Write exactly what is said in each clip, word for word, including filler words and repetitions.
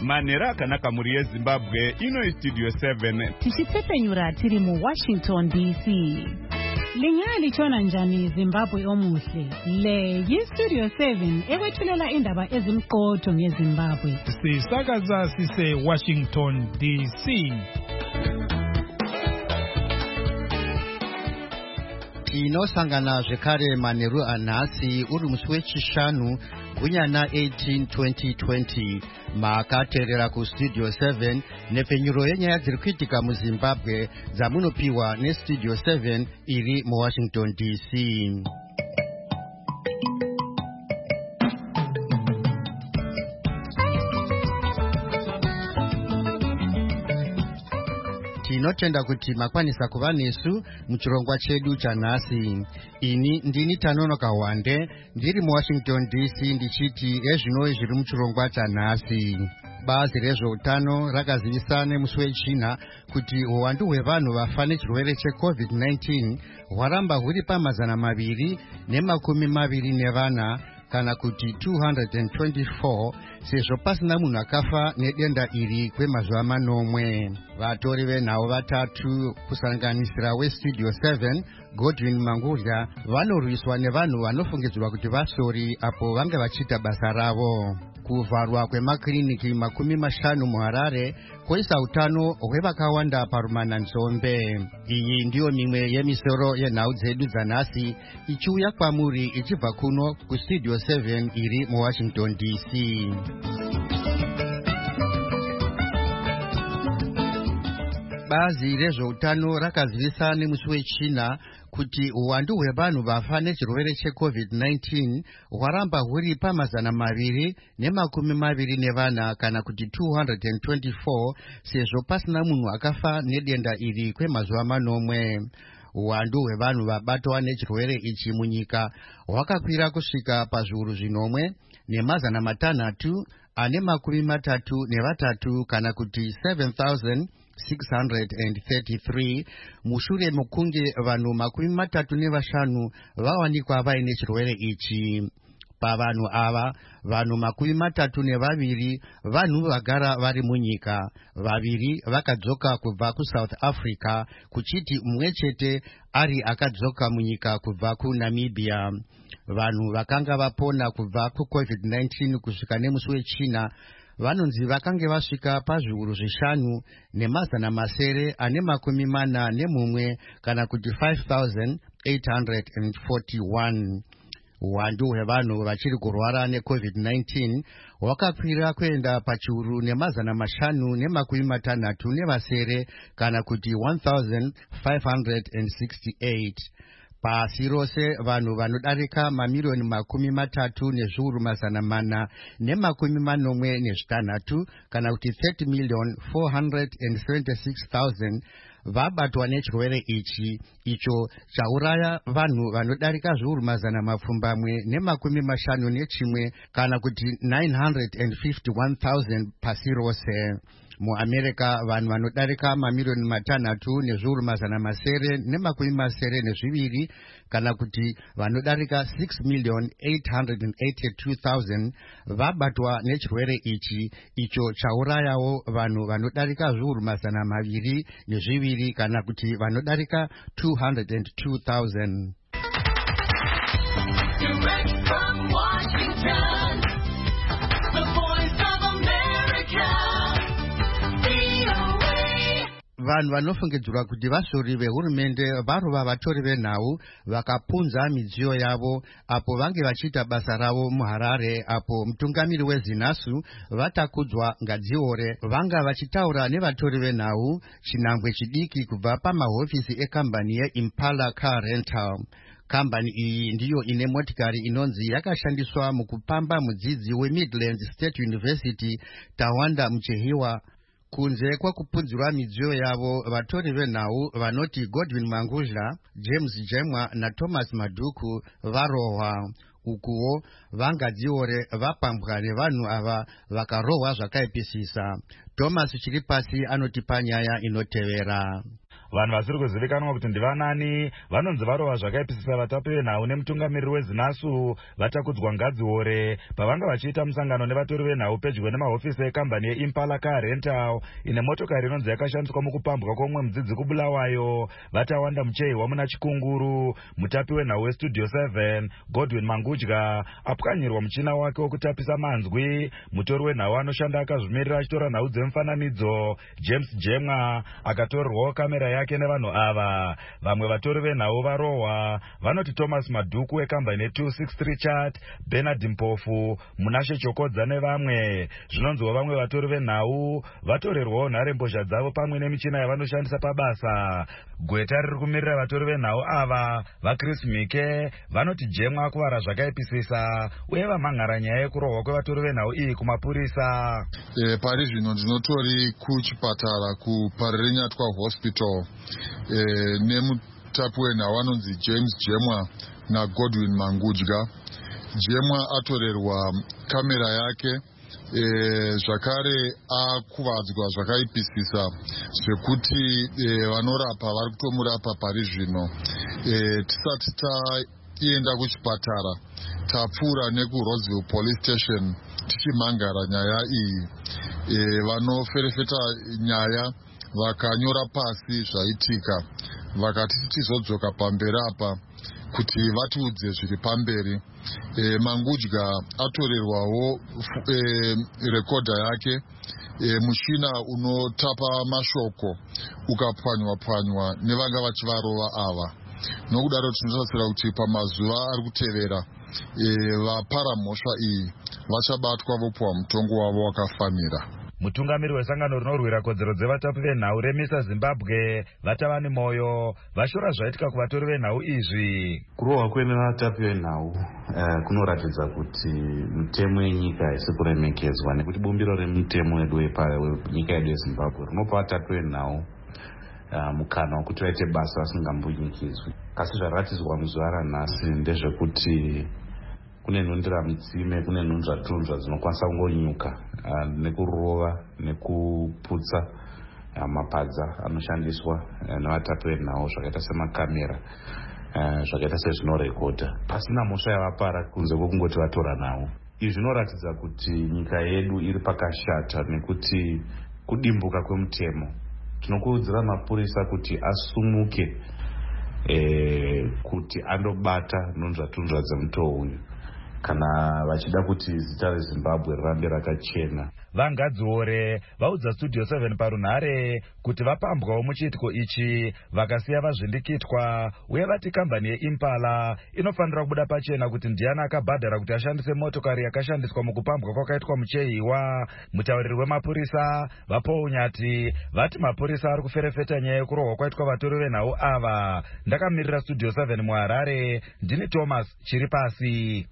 manera kanaka muri yeZimbabwe ino studio seven tichitsepenyura tiri mu Washington D C. Lingali chona njani Zimbabwe omuhle. Le yi Studio seven ewethulela indaba ezimqotho ngeZimbabwe. Sisakaza sise Washington D C. Inosangana zvekare manheru anhasi uri musi wechishanu gunyana eighteen twenty twenty makateerera kustudio seven nepfenyuro yenyaya dziri kuitika muZimbabwe dzamunopiwa nestudio seven iri muWashington D C. Tinotenda kuti makwanisa kuva nesu muchirongwa chedu chanhasi. Ini ndini Tanonoka Wande ndiri muWashington D C ndichiti ezvino zviri muchirongwa chanhasi. Bazi rezveutano rakazivisa nemusi wechina kuti uwandu hwevanhu vafa nechirwere checovid nineteen hwaramba huri pamazana maviri nemakumi maviri nevana kana kuti two hundred twenty-four sezvo pasina munhu akafa nedenda iri kwemazuva manomwe. Vatori venhau vatatu kusanganisira westudio seven Godwin Mangudya vanorwiswa nevanhu vanofungidzirwa kuti vasori apo vange vachiita basa ravo. Kuvharwa kwemakiriniki makumi mashanu muHarare koisa utano hwevakawanda parumananzombe. Iyi ndiyo mimwe yemisoro yenhau dzedu dzanhasi ichiuya kwamuri ichibva kuno kustudio seven iri muWashington D C. Bazi rezveutano rakazivisa nemusi wechina kuti uwandu hwevanhu vafa nechirwere checovid nineteen hwaramba huri pamazana maviri nemakumi maviri nevana kana kuti two hundred twenty-four sezvo pasina munhu akafa nedenda iri kwemazuva manomwe. Uwandu hwevanhu vabatwa nechirwere ichi munyika hwakakwira kusvika pazviuru zvinomwe nemazana matanhatu ane makumi matatu nevatatu kana kuti seven thousand six hundred thirty-three mushure mukunge vanhu makumi matatu nevashanu vawanikwa vaine chirwere ichi. Pavanhu ava vanhu makumi matatu nevaviri vanhu vagara vari munyika, vaviri vakadzoka kubva kuSouth Africa kuchiti mumwe chete ari akadzoka munyika kubva kuNamibia. Vanhu vakanga vapona kubva kucovid nineteen kusvika nemusi wechina vanonzi vakange vasvika pazviuru zvishanu nemazana masere ane makumi mana nemumwe kana kuti five thousand eight hundred forty-one. Uwandu hwevanhu vachiri kurwara necovid nineteen hwakakwira kuenda pachiuru nemazana mashanu nemakumi matanhatu nevasere kana kuti one thousand five hundred sixty-eight. Pasi rose vanhu vanodarika mamiliyoni makumi matatu nezviuru mazana mana nemakumi manomwe nezvitanhatu kana kuti thirty million four hundred seventy-six thousand vabatwa nechirwere ichi icho chauraya vanhu vanodarika zviuru mazana mapfumbamwe nemakumi mashanu nechimwe kana kuti nine hundred fifty-one thousand pasi rose. MuAmerica vanhu vanodarika mamiliyoni matanhatu nezviuru mazana masere nemakumi masere nezviviri kana kuti vanodarika six million eight hundred eighty-two thousand vabatwa nechirwere ichi icho chaurayawo vanhu vanodarika zviuru mazana maviri nezviviri kana kuti vanodarika two hundred two thousand. Direct from Washington, the voice of America. Vanhu vanofungidzirwa kuti vasori vehurumende varova vatori venhau vakapunza midziyo yavo apo vange vachiita basa ravo muHarare apo mutungamiri weZinasu vatakudzwa ngadziore vanga vachitaura nevatori venhau chinhambwe chidiki kubva pamahofisi ekambani yeImpala Car Rental. Kambani iyi ndiyo ine motikari inonzi yakashandiswa mukupamba mudzidzi weMidlands State University Tawanda Muchehiwa. Kunze kwakupunzirwa midziyo yavo vatori venhau vanoti Godwin Mangudya, James Jemwa na Thomas Maduku varohwa. Ukuwo vangadziore vapambwa nevanhu ava vakarohwa zvakaipisisa. Thomas Chiripasi anotipa nyaya inotevera. vanhu vasiri kuzivikanwa kuti ndivanani vanonzi varova zvakaipisisa vatapi venhau nemutungamiriri wezinasu vatakudzwa ngadziore pavanga vachiita musangano nevatori venhau pedyo nemahofisi ekambani yeimpala car rental ine motokari inonzi yakashandiswa mukupambwa kwomwe mudzidzi kubulawayo. Vatawanda muchehiwa muna chikunguru. Mutapi wenhau westudio seven Godwin Mangudya apwanyirwa muchina wake wokutapisa manzwi. Mutori wenhau anoshanda akazvimirira achitora nhau dzemufananidzo James Jemwa akatorerwawo kamera yake nevanhu ava. Vamwe vatori venhau varohwa vanoti Thomas Madhuku wekambani two sixty-three chat, Bernard Mpofu, Munashe Chokodza nevamwe. Zvinonziwo vamwe vatori venhau vatorerwawo nharembozha dzavo pamwe nemichina yavanoshandisa pabasa. Gweta riri kumirira vatori venhau ava vaChris Mike vanoti Jemwa akuvara zvakaipisisa uye vamhan'ara nyaya yekurohwa kwevatori venhau iyi kumapurisa. E, pari zvino ndinotori kuchipatara kuParirenyatwa Hospital e, nemutapi wenhau anonzi James Jemwa naGodwin Mangudya. Jemwa atorerwa kamera yake e, zvakare akuvadzwa zvakaipisisa zvekuti e, vanorapa vari kutomurapa pari zvino. E, tisati taenda kuchipatara tapfuura nekuRoseville Police Station tichimhangara nyaya iyi. E, vanoferefeta nyaya vakanyora pasi zvaitika vakati tizodzoka pamberi apa kuti vatiudze zviri pamberi. E, Mangudya atorerwawo e, rekoda yake e, mushina unotapa mashoko ukapwanywa pwanywa nevanga vachivarova ava. Nokudaro tinotarisira kuti pamazuva ari kutevera e, vapara mhosva iyi vachabatwa vopuwa mutongo wavo wakafanira. Mutungamiri wesangano rinorwira kodzero dzevatapi venhau remisa Zimbabwe vatava nemoyo vashora zvaitika kuvatori venhau izvi. Kurohwa kwene vatapi venhau uh, kunoratidza kuti mitemo yenyika haisi kuremekedzwa nekuti bumbiro remutemo wedu wenyika yedu yeZimbabwe rinopa vatapi venhau uh, mukana wekuti vaite basa vasingambunyikidzwi. Asi zvaratidzwa muzuva ranhasi ndezvekuti kune nhundira mitsime, kune nhunzva tunzva dzinokwanisa kungonyuka uh, nekurova nekuputsa uh, mapadza anoshandiswa uh, nevatapi venhau zvakaita semakamera uh, zvakaita sezvinorekodha pasina mhosva yavapara kunze kwekungoti vatora nhau. Izvi zvinoratidza kuti nyika yedu iri pakashata nekuti kudimbuka kwemutemo. Tinokurudzira mapurisa kuti asumuke eh, kuti andobata nhunzva tunzva dzemutoo uyu kana vachida kuti zita reZimbabwe rirambe rakachena. Vangadziore vaudza studio seven parunhare kuti vapambwawo muchiitiko ichi vakasiya vazvindikitwa uye vati kambani yeimpala inofanira kubuda pachena kuti ndiani akabhadhara kuti ashandise motokari yakashandiswa mukupambwa kwakaitwa muchehiwa. Mutauriri wemapurisa vaPaul Nyati vati mapurisa ari kuferefeta nyaya yekurohwa kwaitwa vatori venhau ava. Ndakamirira studio seven muHarare ndini Thomas Chiripasi.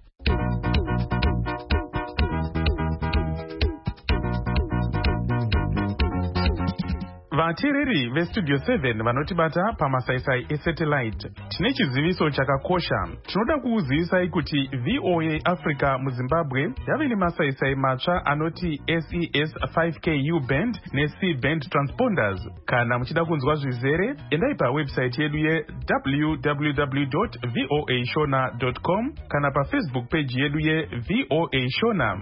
Vateereri vestudio seven vanotibata pamasaisai esatellite, tine chiziviso chakakosha. Tinoda kukuzivisai kuti V O A Africa muZimbabwe yave nemasaisai matsva anoti S E S five K U band neC band transponders. Kana muchida kunzwa zvizere, endai pawebsite yedu ye w w w dot voa shona dot com kana pafacebook page yedu ye V O A Shona.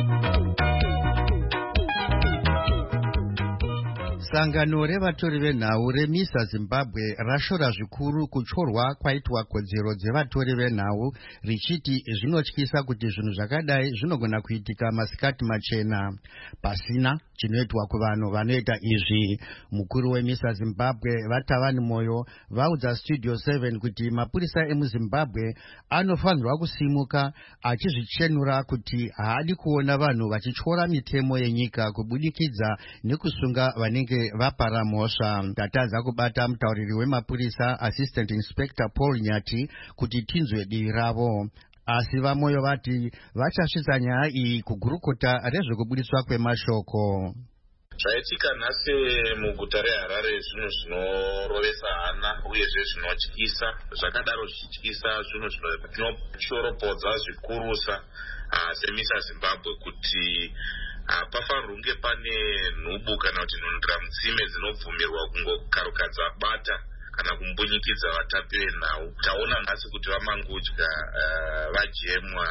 Sangano revatori venhau remisa Zimbabwe rashora zvikuru kuchorwa kwaitwa kodzero dzevatori venhau richiti zvinotyisa kuti zvinhu zvakadai zvinogona kuitika masikati machena pasina chinoitwa kuvanhu vanoita izvi. Mukuru wemisa Zimbabwe Vatavani Moyo vaudza studio seven kuti mapurisa emuZimbabwe anofanirwa kusimuka achizvichenura kuti haadi kuona vanhu vachityora mitemo yenyika kubudikidza nekusunga vanenge vapara mhosva. Tatadza kubata mutauriri wemapurisa Assistant Inspector Paul Nyati kuti tinzwe divi ravo. Asi vaMoyo vati vachasvitsa nyaya iyi kugurukota rezvekubudiswa kwemashoko. Zvaitika nhasi muguta reHarare zvinhu zvinorovesa hana uyezve zvinotyisa. Zvakadaro zvichityisa zvinhu zvinochoropodza zvikurusa semisa Zimbabwe kuti hapafanirwi kunge pane nhubu kana kuti nhundira mutsime dzinobvumirwa kungokarukadza bata kana kumbunyikidza vatapi venhau. Taona nhasi kuti vamangudya vajemwa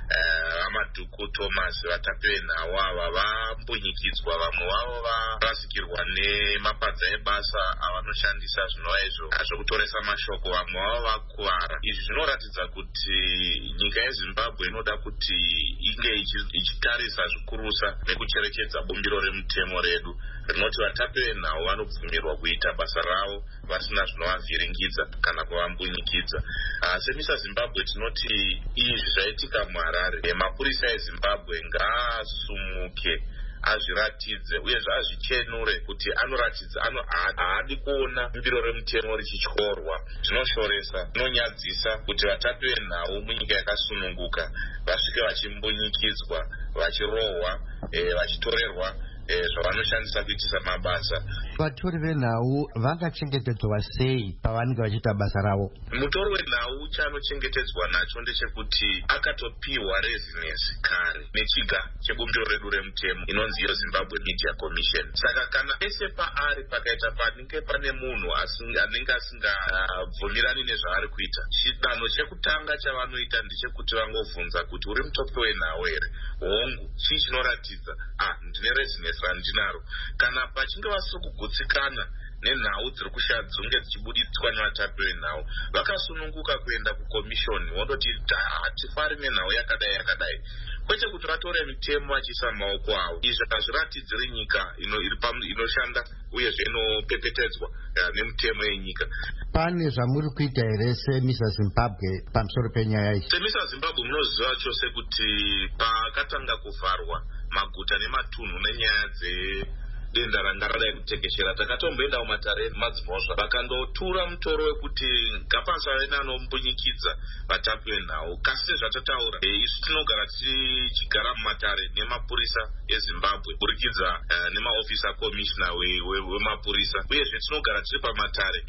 vamadhuku Thomas vatapi venhau ava vambunyikidzwa, vamwe vavo varasikirwa nemapadza ebasa avanoshandisa zvinova izvo zvokutoresa mashoko, vamwe vavo vakuvara. Izvi zvinoratidza kuti nyika yeZimbabwe inoda kuti inge ichitarisa zvikurusa nekucherechedza bumbiro remutemo redu rinoti vatapi venhau vanobvumirwa kuita basa ravo vasina zvinovavhiringidza kana kuvambunyikidza. Semisa Zimbabwe tinoti izvi zvaitika muHarare, mapurisa eZimbabwe ngaasumuke azviratidze uyezve azvichenure kuti anoratidza haadi kuona bumbiro remutemo richityorwa. Zvinoshoresa, zvinonyadzisa kuti vatapi venhau munyika yakasununguka vasvike vachimbunyikidzwa, vachirohwa, vachitorerwa zvavanoshandisa kuitisa mabasa. Vatori venhau vangachengetedzwa sei pavanenge vachiita basa ravo? Mutori wenhau chanochengetedzwa nacho ndechekuti akatopiwa rezinesi kare nechiga chebumbiro redu remutemo inonzi iyo Zimbabwe Media Commission. Saka kana pese paari pakaita panenge pane munhu anenge asingabvumirani nezvaari kuita, chidanho chekutanga chavanoita ndechekuti vangovhunza kuti uri mutopi wenhau here, hongu chii chinoratidza ah ndine rezinesi randinaro. Kana pachinge vasokugutsikana nenhau dziri kushadzunge dzichibuditswa nevatapi venhau, vakasununguka kuenda kukomishoni wondoti hatifari nenhau yakadai yakadai, kwete kuti vatore mitemo vachiisa maoko avo. Izvi hazviratidziri nyika inoshanda uyezve inopepetedzwa nemutemo yenyika. Pane zvamuri kuita here semisa Zimbabwe pamusoro penyaya iyi? Semisa Zimbabwe munoziva chose kuti pakatanga kuvharwa maguta nematunhu nenyaya dze denda ranga radai kutekeshera, takatomboenda kumatare madzimozva vakandotura mutoro wekuti ngapasave neanombunyikidza vatapi venhau. Kasi zvatataura isu tinogara tichigara mumatare nemapurisa eZimbabwe kuburikidza nemaofisa komishina wemapurisa, uyezve tinogara tiri pamatare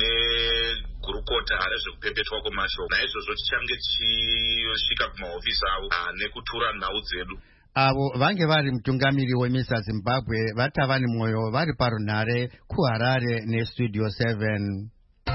negurukota rezvekupepetwa kwemashoko. Naizvozvo tichange tichisvika kumaofisa avo nekutura nhau dzedu. Avo vange vari mutungamiri wemisa Zimbabwe vatava nemwoyo vari parunhare kuHarare neStudio seven.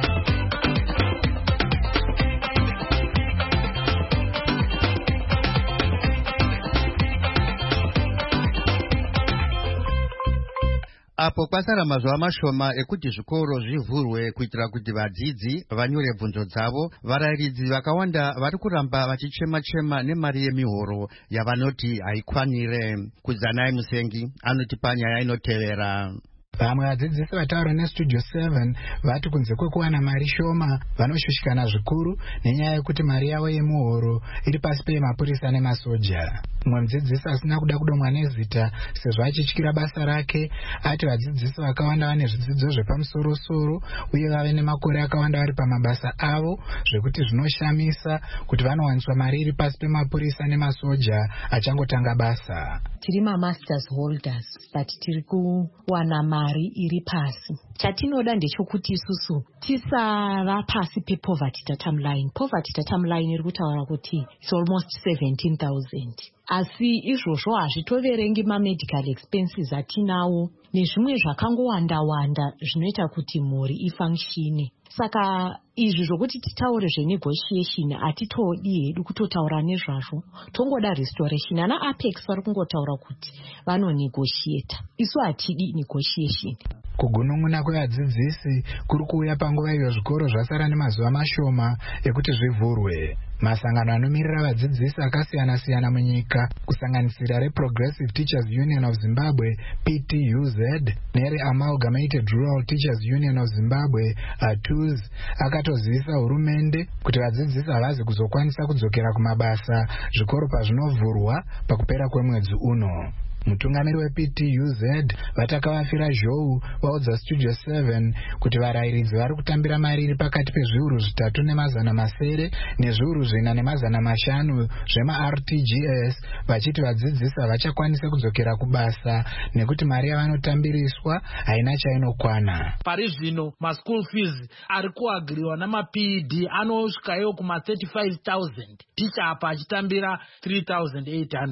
Apo pasara mazuva mashoma ekuti zvikoro zvivhurwe kuitira kuti vadzidzi vanyore bvunzo dzavo, varayiridzi vakawanda vari kuramba vachichema-chema nemari yemihoro yavanoti haikwanire. Kudzanai Musengi anoti panyaya inotevera. Vamwe vadzidzisi vataura neStudio seven vati kunze kwekuwana mari shoma vanoshushikana zvikuru nenyaya yekuti mari yavo yemuhoro iri pasi pemapurisa nemasoja. Mumwe mudzidzisi asina kuda kudomwa nezita sezvo achityira basa rake ati vadzidzisi vakawanda vane zvidzidzo zvepamusoro-soro uye vave nemakore akawanda vari pamabasa avo zvekuti zvinoshamisa kuti vanowaniswa mari iri pasi pemapurisa nemasoja achangotanga basa. Tiri ma-masters holders but tiri kuwana mari iri pasi. Chatinoda ndechekuti isusu tisava pasi pe-poverty datum line. Poverty datum line iri kutaura kuti it's almost seventeen thousand. Asi izvozvo hazvitoverengi ma-medical expenses atinawo nezvimwe zvakangowanda-wanda zvinoita kuti mhuri ifunctione. Saka izvi zvokuti titaure zvenegotiation hatitodi hedu kutotaura nezvazvo, tongoda restoration. Ana Apex vari kungotaura kuti vanonegotiata, isu hatidi negotiation. Kugunun'una kwevadzidzisi kuri kuuya panguva iyo zvikoro zvasara nemazuva mashoma ekuti zvivhurwe. Masangano anomirira vadzidzisi akasiyana-siyana munyika kusanganisira reProgressive Teachers Union of Zimbabwe P T U Z nere Amalgamated Rural Teachers Union of Zimbabwe A T U Z akatozivisa hurumende kuti vadzidzisi havazi kuzokwanisa kudzokera kumabasa zvikoro pazvinovhurwa pakupera kwemwedzi uno. Mutungamiri weP T U Z vatakavafira zhou vaudza Studio seven kuti varayiridzi vari kutambira mari iri pakati pezviuru zvitatu nemazana masere nezviuru zvina nemazana mashanu zvema-R T G S vachiti vadzidzisi havachakwanisa kudzokera kubasa nekuti mari yavanotambiriswa haina chainokwana. Pari zvino ma-school fees ari kuagiriwa nama-P E D anosvikayo kuma thirty-five thousand, ticha apa achitambira three thousand eight hundred.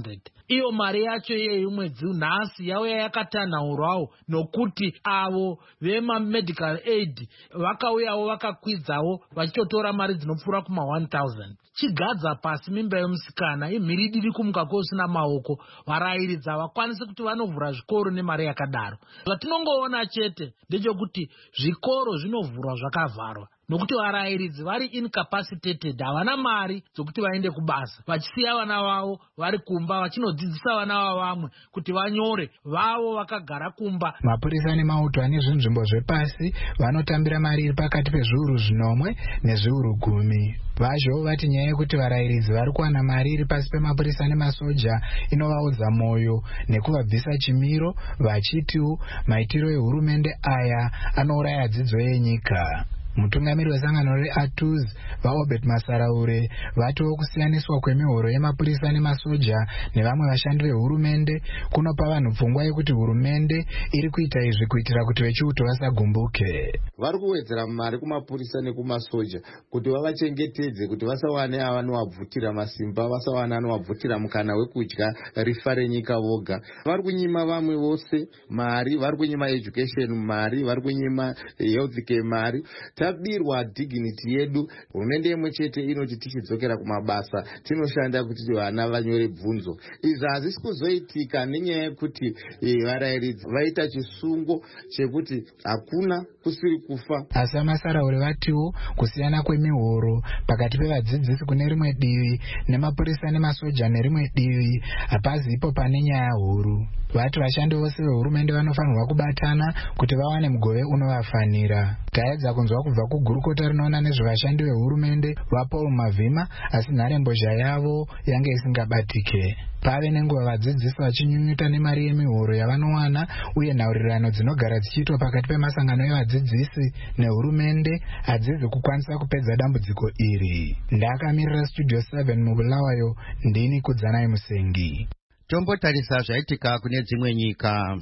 iyo mari yacho iyeyi mwedzi nhasi yauya yakatanhaurwawo nokuti avo vemamedical aid vakauyawo vakakwidzawo vachitotora mari dzinopfuura kuma one thousand. Chigadza pasi mimba yomusikana imhiri diri kumuka kusina maoko, varairidzi havakwanisi kuti vanovhura zvikoro nemari yakadaro. Zvatinongoona chete ndechekuti zvikoro zvinovhurwa zvakavharwa nokuti varairidzi vari incapacitated, havana mari dzokuti vaende kubasa, vachisiya vana vavo vari kumba vachinodzidzisa vana vavamwe kuti vanyore, vavo vakagara kumba. Mapurisa nemauto ane zvinzvimbo zvepasi vanotambira mari iri pakati pezviuru zvinomwe nezviuru gumi. Vazvo vati nyaya yekuti varairidzi vari kuwana mari iri pasi pemapurisa nemasoja inovaudza mwoyo nekuvabvisa chimiro, vachitiwo maitiro ehurumende aya anouraya dzidzo yenyika. Mutungamiri wesangano reA T U Z vaObert Masaraure vatiwo kusiyaniswa kwemihoro yemapurisa nemasoja nevamwe vashandi vehurumende kunopa vanhu pfungwa yekuti hurumende iri kuita izvi kuitira kuti vechiuto vasagumbuke. Vari kuwedzera mari kumapurisa nekumasoja kuti vavachengetedze, kuti vasawane avanovabvutira masimba, vasawane anovabvutira mukana wekudya rifa renyika voga. Vari kunyima vamwe vose mari, vari kunyima education mari, vari kunyima health care mari. Tabirwa dignity yedu. Hurumende yemwe chete inoti tichidzokera kumabasa tinoshanda kuti vana vanyore bvunzo. Izvi hazisi kuzoitika nenyaya yekuti varairidzi vaita chisungo chekuti hakuna kusiri kufa. Asi Masaraure vatiwo kusiyana kwemihoro pakati pevadzidzisi kune rimwe divi nemapurisa nemasoja nerimwe divi hapazipo pane nyaya huru. Vati vashandi vose vehurumende vanofanirwa kubatana kuti vawane mugove unovafanira. Taedza kunzwa kubva kugurukota rinoona nezvevashandi vehurumende vaPaul Mavhima, asi nharembozha yavo yange isingabatike. Pave nenguva vadzidzisi vachinyunyuta nemari yemihoro yavanowana uye nhaurirano dzinogara dzichiitwa pakati pemasangano evadzidzisi nehurumende hadzizi kukwanisa kupedza dambudziko iri. Ndakamirira Studio seven mubulawayo, ndini Kudzanai Musengi. Tombotarisa zvaitika kune dzimwe nyika.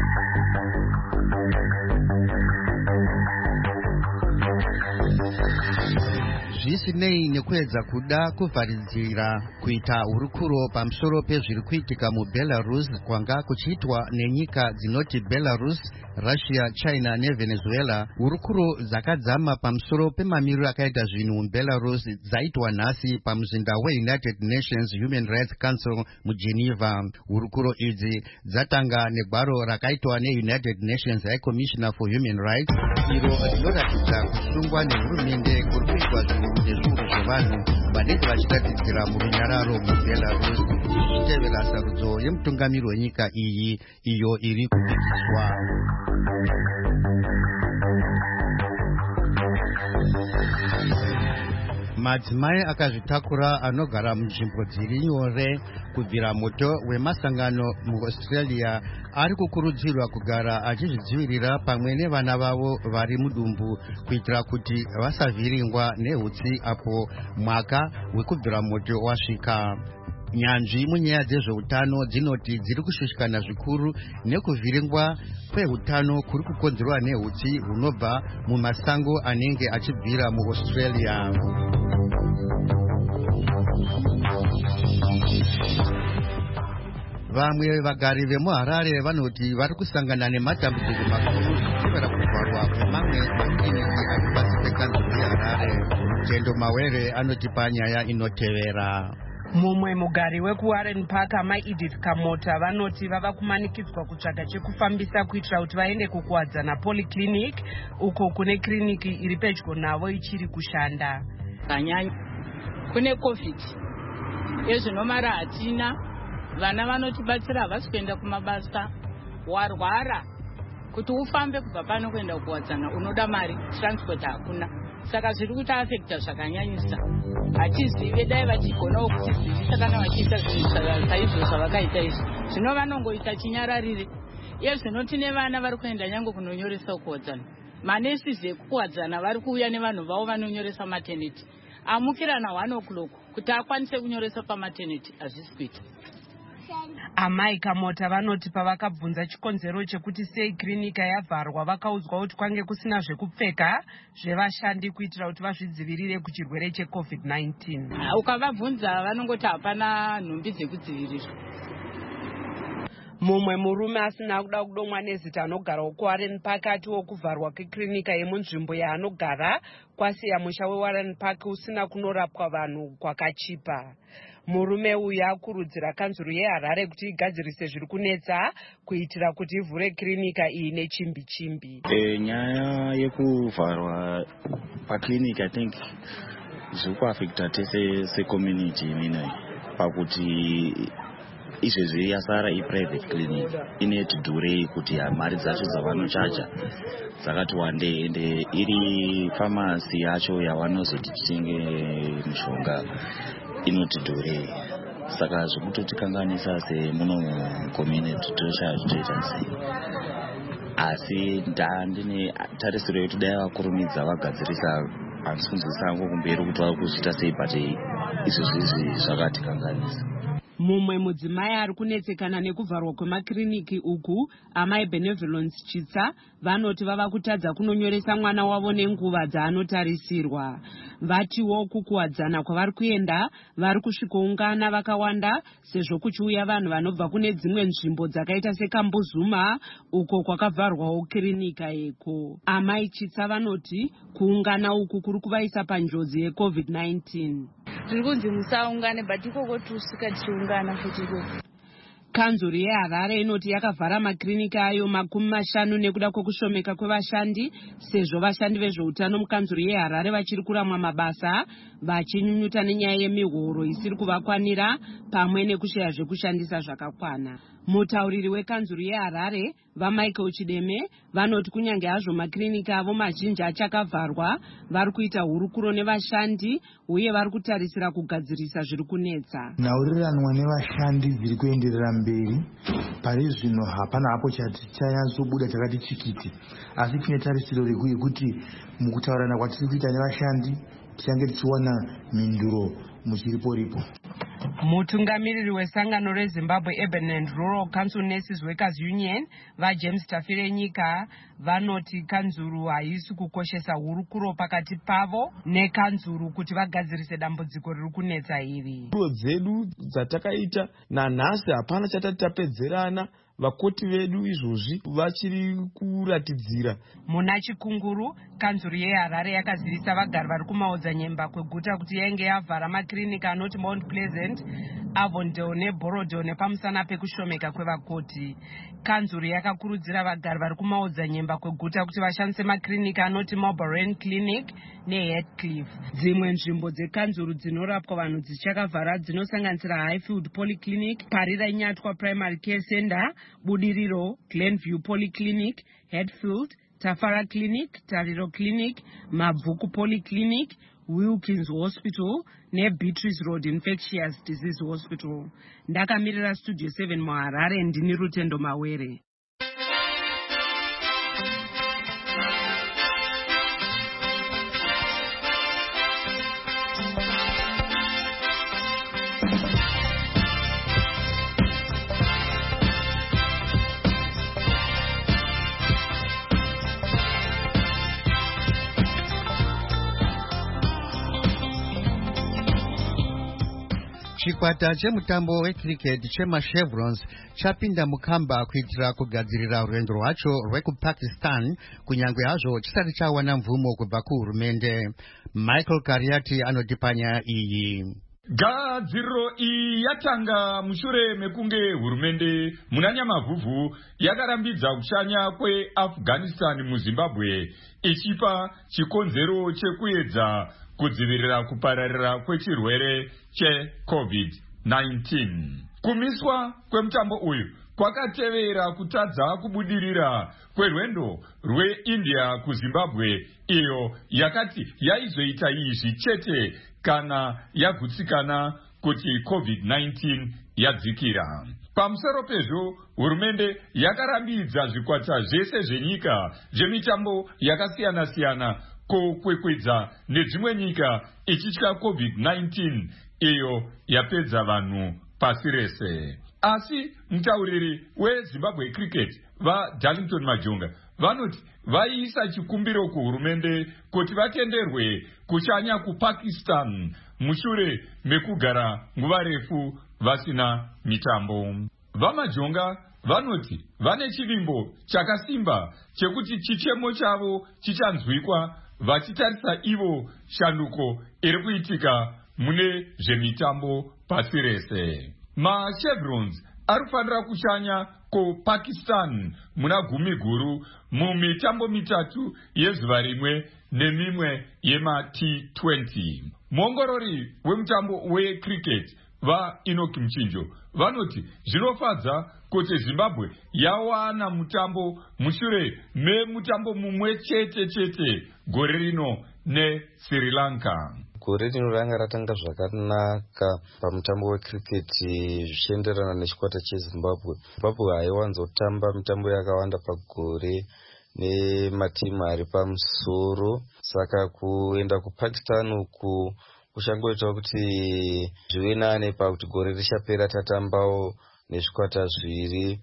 Zvisinei nekuedza kuda kuvharidzira kuita hurukuro pamusoro pezviri kuitika muBelarus kwanga kuchiitwa nenyika dzinoti Belarus, Russia, China neVenezuela, hurukuro dzakadzama pamusoro pemamiriro akaita zvinhu muBelarus dzaitwa nhasi pamuzinda weUnited Nations Human Rights Council muGeneva. Hurukuro idzi dzatanga negwaro rakaitwa neUnited Nations High Commissioner for Human Rights, iro rinoratidza kusungwa nehurumende kuri kuitwa zvinhu nezviuru zvevanhu vanenge vachiratidzira murunyararo muBelarus, zvichitevera sarudzo yemutungamiri wenyika iyi iyo iri kudzidziswa. Madzimai akazvitakura anogara munzvimbo dziri nyore kubvira moto wemasangano muAustralia ari kukurudzirwa kugara achizvidzivirira pamwe nevana vavo vari mudumbu kuitira kuti vasavhiringwa nehutsi apo mwaka wekubvira moto wasvika. Nyanzvi munyaya dzezveutano dzinoti dziri kushushikana zvikuru nekuvhiringwa kwehutano kuri kukonzerwa nehutsi hunobva mumasango anenge achibvira muAustralia. Vamwe vagari vemuHarare vanoti vari kusangana nematambudziko makuru zvichivera kuvharwa kwemamwe makiriniki ari pasi pekanzuru yeHarare. Tendo Mawere anotipa nyaya inotevera. Mumwe mugari wekuWarren Park Mai Edith Kamota vanoti vava kumanikidzwa kutsvaga chekufambisa kuitira kuti vaende kukuwadzana polyclinic uko kune kliniki iri pedyo navo ichiri kushanda. Kanyanya kune covid ezvinomara hatina, vana vanotibatsira havasi kuenda kumabasa, warwara kuti ufambe kubva pano kuenda kuwadzana unoda mari, transport hakuna. Saka zviri kuti afekta zvakanyanyisa. Hachizive dai vachigonawo kutizivisa kana vachiita zvinhu saizvo zvavakaita izvi. Zvino vanongoita chinyararire. Iye zvinoti nevana vari kuenda nyange kunonyoresa kuwadzana. Manesi ekuwadzana vari kuuya nevanhu vavo vanonyoresa maternity. Amukirana one o'clock kuti akwanise kunyoresa pamaternity hazvisi kuita. Amai Kamota vanoti pavakabvunza chikonzero chekuti sei klinika yavharwa vakaudzwa kuti kwange kusina zvekupfeka zvevashandi kuitira kuti vazvidzivirire kuchirwere checovid nineteen. Ukavabvunza vanongoti hapana nhumbi dzekudzivirira. mumwe murume asina kuda kudomwa nezita anogara kuwarren park atiwo kuvharwa kwekirinika yemunzvimbo yaanogara kwasiya musha wewarren park usina kunorapwa vanhu kwakachipa. Murume uyu akurudzira kanzuru yeHarare kuti igadzirise zviri kunetsa kuitira kuti ivhure kirinika iyi nechimbi chimbi. E, nyaya yekuvharwa paklinika I think zviri kuafekta tese secommunity imene pakuti izvezvi yasara iprivate clinic ineti dhurei kuti mari dzacho dzavanochacha dzakati wandei ende iri famasi yacho yavanozoti titenge mishonga inoti dhurei saka zvikutotikanganisa semuno mucommunity tosha zvitoita sei asi ndandine tarisiro yekuti dai vakurumidza vagadzirisa handisi kunzwisisa angu kumberi kuti vari kuzviita sei but izvezvizvi zvakatikanganisa. Mumwe mudzimai ari kunetsekana nekuvharwa kwemakiriniki uku, amai Benevolence Chitsa, vanoti vava kutadza kunonyoresa mwana wavo nenguva dzaanotarisirwa. Vatiwo kukuwadzana kwavari kuenda vari kusvikoungana vakawanda sezvo kuchiuya vanhu vanobva kune dzimwe nzvimbo dzakaita seKambuzuma uko kwakavharwawo kirinika yeko. Amai Chitsa vanoti kuungana uku kuri kuvaisa panjodzi yecovid nineteen. Zviri kunzi musaungane but ikoko tusvika tichiungana futi ikoko. Kanzuru yeHarare inoti yakavhara makirinika ayo makumi mashanu nekuda kwekushomeka kwevashandi sezvo vashandi vezveutano mukanzuru yeHarare vachiri kuramwa mabasa vachinyunyuta nenyaya yemihoro isiri kuvakwanira pamwe nekushaya zvekushandisa zvakakwana. Mutauriri wekanzuru yeHarare vaMichael Chideme vanoti kunyange hazvo makirinika avo mazhinji achakavharwa vari kuita hurukuro nevashandi uye vari kutarisira kugadzirisa zviri kunetsa. Nhauriranwa nevashandi dziri kuenderera mberi pari zvino hapana hapo chati chanyatsobuda chakati chikiti asi tine tarisiro rekuti mukutaurana kwatiri kuita nevashandi tichange tichiwana minduro muchiriporipo. Mutungamiriri wesangano reZimbabwe Urban and Rural Council Nurses Workers Union vaJames Tafirenyika vanoti kanzuru haisi kukoshesa hurukuro pakati pavo nekanzuru kuti vagadzirise dambudziko riri kunetsa iri. Hurukuro dzedu dzatakaita nanhasi hapana chatati tapedzerana. Vakoti vedu izvozvi vachiri kuratidzira. Muna Chikunguru, kanzuru yeHarare yakazivisa vagari vari kumaodzanyemba kweguta kuti yainge yavhara makirinika anoti Mount Pleasant, Avondale neBorodale nepamusana pekushomeka kwevakoti. Kanzuru yakakurudzira vagari vari kumaodzanyemba kweguta kuti vashandise makirinika anoti Marlborough Clinic neHeathcliff. Dzimwe nzvimbo dzekanzuru dzinorapwa vanhu dzichakavhara dzinosanganisira Highfield Polyclinic, Parira Nyatwa Primary Care Center, Budiriro, Glenview Polyclinic, Hatfield, Tafara Clinic, Tariro Clinic, Mabvuku Polyclinic, Wilkins Hospital ne Beatrice Road Infectious Disease Hospital. Ndakamirira Studio seven muHarare ndini Rutendo Mawere. Chikwata chemutambo wecricket chemachevrons chapinda mukamba kuitira kugadzirira rwendo rwacho rwekupakistan kunyange hazvo chisati chawana mvumo kubva kuhurumende. Michael Kariati anotipanya iyi. Gadziriro iyi yatanga mushure mekunge hurumende munanyamavhuvhu yakarambidza kushanya kweAfghanistan muZimbabwe ichipa chikonzero chekuedza kudzivirira kupararira kwechirwere checovid nineteen. Kumiswa kwemutambo uyu kwakatevera kutadza kubudirira kwerwendo rweIndia kuZimbabwe iyo yakati yaizoita izvi chete kana yagutsikana kuti covid nineteen yadzikira. Pamusoro pezvo hurumende yakarambidza zvikwata zvese zvenyika zvemitambo yakasiyana siyana kokwekwedza nedzimwe nyika ichitya covid nineteen iyo yapedza vanhu pasi rese. Asi mutauriri weZimbabwe Cricket vaDarlington Majonga vanoti vaiisa chikumbiro kuhurumende kuti vatenderwe kushanya kuPakistan mushure mekugara nguva refu vasina mitambo. VaMajonga vanoti vane chivimbo chakasimba chekuti chichemo chavo chichanzwikwa vachitarisa ivo shanduko iri kuitika mune zvemitambo pasi rese. MaChevrons ari kufanira kushanya kuPakistan muna gumi guru mumitambo mitatu yezuva rimwe nemimwe yema T twenty. Muongorori wemutambo wecricket vaEnoch Mchinjo vanoti zvinofadza kuti Zimbabwe yawana mutambo mushure memutambo mumwe chete chete gore rino neSri Lanka. Gore rino ranga ratanga zvakanaka pamutambo wecricket zvichienderana nechikwata cheZimbabwe. Zimbabwe haiwanzotamba mitambo yakawanda pagore nematimu ari pamusoro, saka kuenda kuPakistan uku kuchangoita kuti zvive nane pakuti gore richapera tatambawo nezvikwata zviri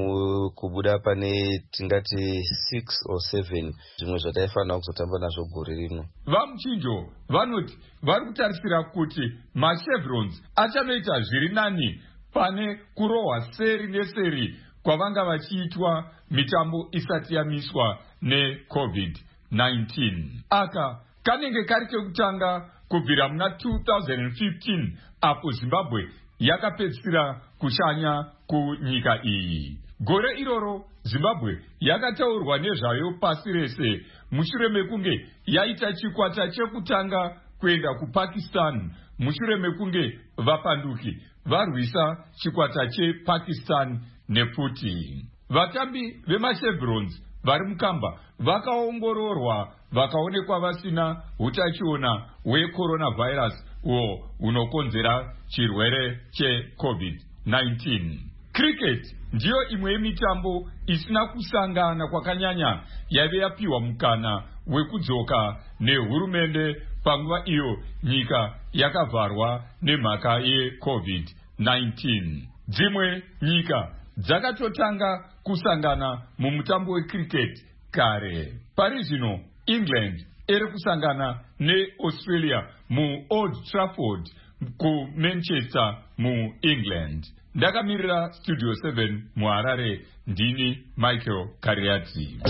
kubuda pane tingati six or seven zvimwe zvataifanira kuzotamba nazvo gore rino. VaMchinjo vanoti vari kutarisira kuti MaChevrons achanoita zviri nani pane kurohwa seri neseri kwavanga vachiitwa mitambo isati yamiswa neCovid nineteen. Aka kanenge kari kekutanga kubvira muna two thousand fifteen apo Zimbabwe yakapedzisira kushanya kunyika iyi. Gore iroro Zimbabwe yakataurwa nezvayo pasi rese mushure mekunge yaita chikwata chekutanga kuenda kuPakistan mushure mekunge vapanduki varwisa chikwata chePakistan nefuti. Vatambi veMaChevrons vari mukamba vakaongororwa vakaonekwa vasina utachiona hwecoronavirus uo unokonzera chirwere cheCovid nineteen. Cricket ndiyo imwe yemitambo isina kusangana kwakanyanya yave yapiwa mukana wekudzoka nehurumende panguva iyo nyika yakavharwa nemhaka yeCovid nineteen. Dzimwe nyika dzakatotanga kusangana mumutambo wecricket kare. Pari zvino England iri kusangana neAustralia muOld Trafford kuManchester muEngland. Ndakamirira Studio seven muHarare, ndini Michael Kariatsi.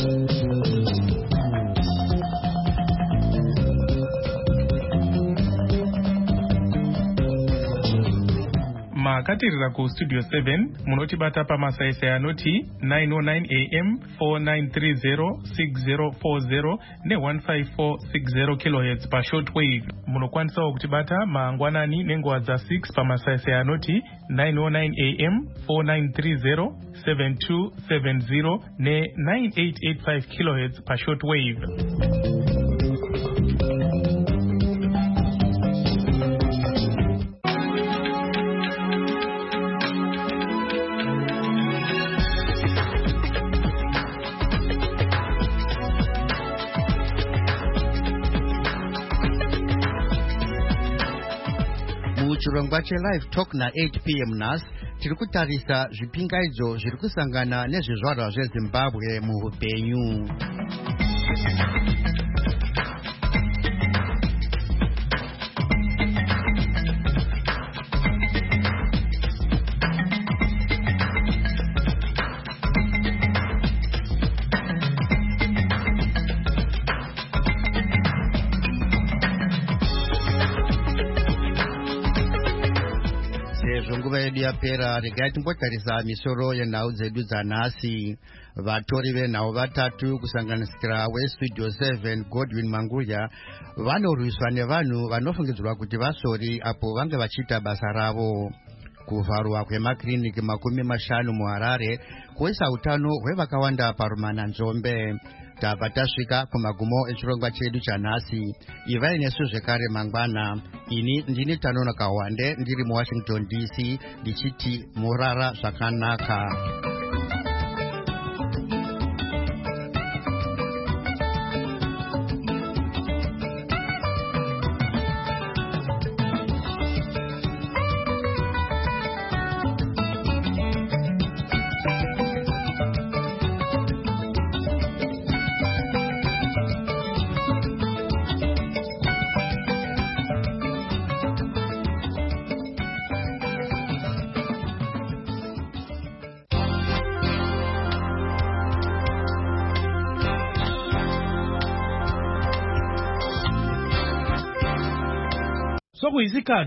makatirira kustudio seven munotibata pamasaisai anoti nine oh nine a m four nine three zero six zero four zero ne one five four six zero kilohertz pashortwave. Munokwanisawo kutibata mangwanani nenguva dza six pamasaisai anoti nine oh nine a m four nine three zero seven two seven zero ne nine eight eight five kilohertz pashortwave. Chirongwa chelive talk na eight p m nas tiri kutarisa zvipingaidzo zviri kusangana nezvizvarwa zveZimbabwe muupenyu. Nguva yedu yapera, regai timbotarisa misoro yenhau dzedu dzanhasi. Vatori venhau vatatu kusanganisira weStudio seven Godwin Mangudya vanorwiswa nevanhu vanofungidzirwa kuti vasori apo vange vachiita basa ravo. Kuvharwa kwemakiriniki makumi mashanu muHarare kuisa utano hwevakawanda parumana Nzombe. Tabva tasvika kumagumo echirongwa chedu chanhasi. Ivai nesu zvekare mangwana. Ini ndini Tanona Kawande ndiri muWashington D C ndichiti murara zvakanaka. kwako isikati